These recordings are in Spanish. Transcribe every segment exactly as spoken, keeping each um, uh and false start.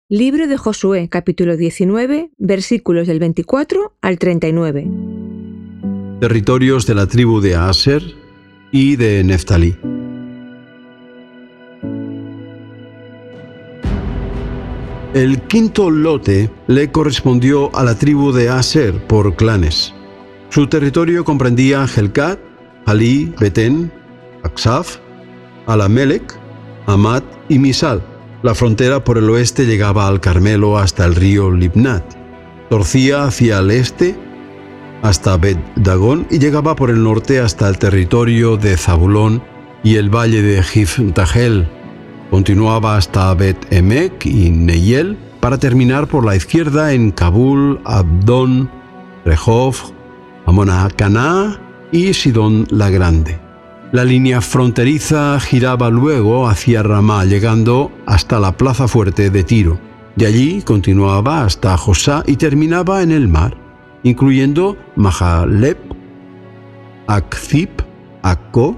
Libro de Josué, capítulo diecinueve, versículos del veinticuatro al treinta y nueve. Territorios de la tribu de Aser y de Neftalí. El quinto lote le correspondió a la tribu de Aser por clanes. Su territorio comprendía Helcat, Jalí, Betén, Aksaf, Alamelec, Amat y Misal. La frontera por el oeste llegaba al Carmelo hasta el río Libnat. Torcía hacia el este hasta Bet-Dagón y llegaba por el norte hasta el territorio de Zabulón y el valle de Jif-Tajel. Continuaba hasta Bet-Emek y Neyel para terminar por la izquierda en Kabul, Abdón, Rehov, Amona-Caná y Sidón la Grande. La línea fronteriza giraba luego hacia Ramá, llegando hasta la plaza fuerte de Tiro. De allí continuaba hasta Josá y terminaba en el mar, incluyendo Mahalep, Akzib, Akko,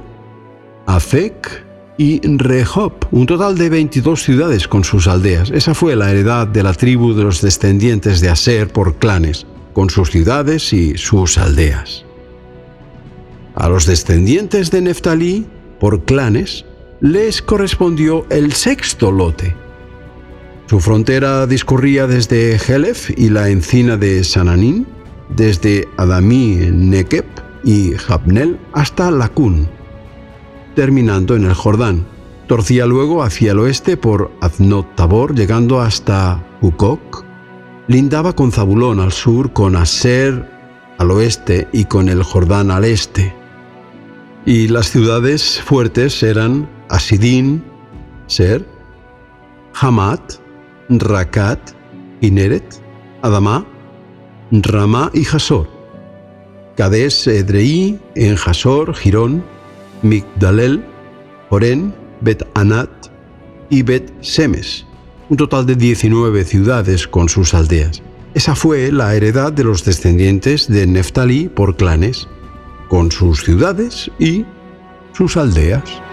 Afek y Rehob, un total de veintidós ciudades con sus aldeas. Esa fue la heredad de la tribu de los descendientes de Aser por clanes, con sus ciudades y sus aldeas. A los descendientes de Neftalí, por clanes, les correspondió el sexto lote. Su frontera discurría desde Helef y la encina de Sananín, desde Adamí, Nekeb y Jabnel hasta Lacún, terminando en el Jordán. Torcía luego hacia el oeste por Aznot Tabor, llegando hasta Hucoc. Lindaba con Zabulón al sur, con Aser al oeste y con el Jordán al este. Y las ciudades fuertes eran Asidín, Ser, Hamat, Racat, Kineret, Adamá, Ramá y Jasor. Cades Edreí en Jasor, Girón, Migdalel, Orén, Bet-Anat y Bet-Semes. Un total de diecinueve ciudades con sus aldeas. Esa fue la heredad de los descendientes de Neftalí por clanes, con sus ciudades y sus aldeas.